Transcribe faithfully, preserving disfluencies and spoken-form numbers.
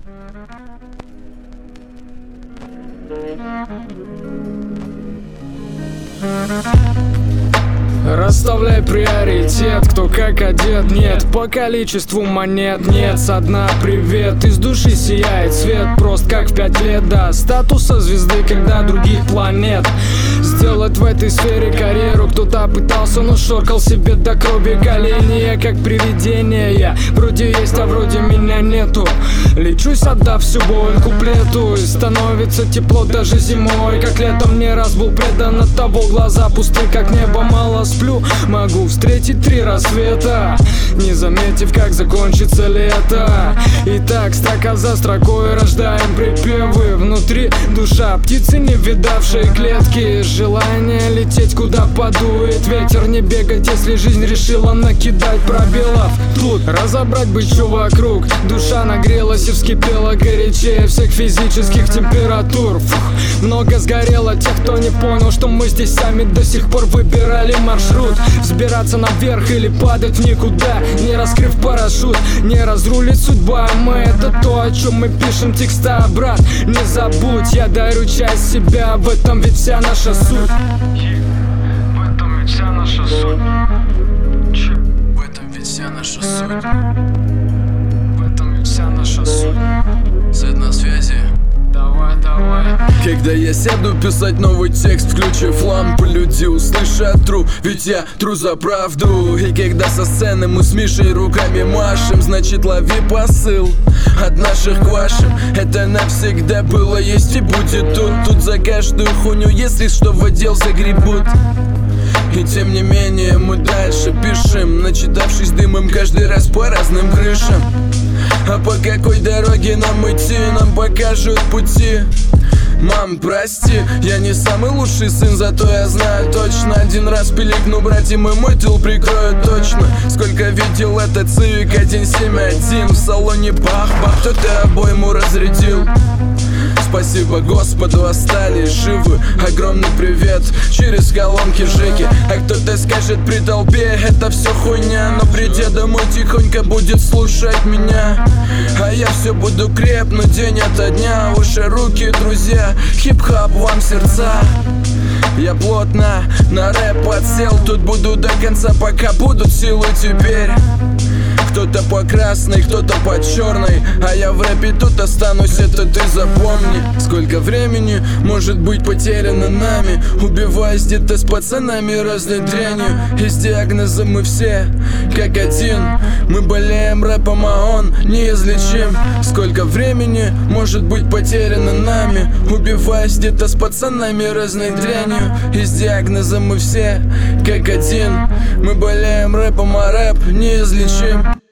Расставляй приоритет, кто как одет, нет. По количеству монет, нет, со дна привет. Из души сияет свет, просто как в пять лет до статуса звезды, когда других планет. Сделать в этой сфере карьеру кто-то пытался, но шоркал себе до крови колени. Я как привидение, я вроде есть, а вроде меня нету. Лечусь, отдав всю боль куплету, и становится тепло даже зимой, как летом. Не раз был предан, от того глаза пусты, как небо, мало сплю. Могу встретить три рассвета, не заметив, как закончится лето. Итак, строка за строкой рождаем припевы. Внутри душа птицы, не видавшие клетки. Желание лететь, куда подует ветер. Не бегать, если жизнь решила накидать пробелов. Тут разобрать бы, что вокруг. Душа нагрелась и вскипела горячее всех физических температур. Фух, много сгорело тех, кто не понял, что мы здесь сами до сих пор выбирали маршрут. Взбираться наверх или падать в никуда, не раскрыв парашют, не разрулит судьба. Мы — это то, о чем мы пишем текста, брат. Не забудь, я дарю часть себя, в этом ведь вся наша суть. В этом ведь вся наша суть. В этом ведь вся наша суть. В этом ведь вся наша суть. Зет на связи. Давай, давай. Когда я сяду писать новый текст, включив лампу, люди услышат тру, ведь я тру за правду. И когда со сцены мы с Мишей руками машем, значит лови посыл от наших к вашим. Это навсегда было, есть и будет тут. Тут за каждую хуйню, если что, в отдел загребут. И тем не менее мы дальше пишем, начитавшись дымом каждый раз по разным крышам. А по какой дороге нам идти, нам покажут пути. Мам, прости, я не самый лучший сын, зато я знаю точно. Один раз пиликну, братьям, и мой тыл прикроют точно. Сколько видел этот цивик один семь один, в салоне бах-бах, кто-то обойму разрядил. Спасибо Господу, остались живы. Огромный привет через колонки Жеки. А кто-то скажет при толпе, это все хуйня, но придя домой тихонько будет слушать меня. А я все буду крепнуть день ото дня. Уши, руки, друзья, хип-хоп вам сердца. Я плотно на рэп подсел, тут буду до конца, пока будут силы теперь. Кто-то по красной, кто-то по черной, а я в рэпе тут останусь, это ты запомни. Сколько времени может быть потеряно нами, убиваясь где-то с пацанами разной дрянью. И с диагнозом мы все как один, мы болеем рэпом, а он неизлечим. Сколько времени может быть потеряно нами, убиваясь где-то с пацанами разной дрянью. И с диагнозом мы все как один, мы болеем рэпом, а рэп неизлечим.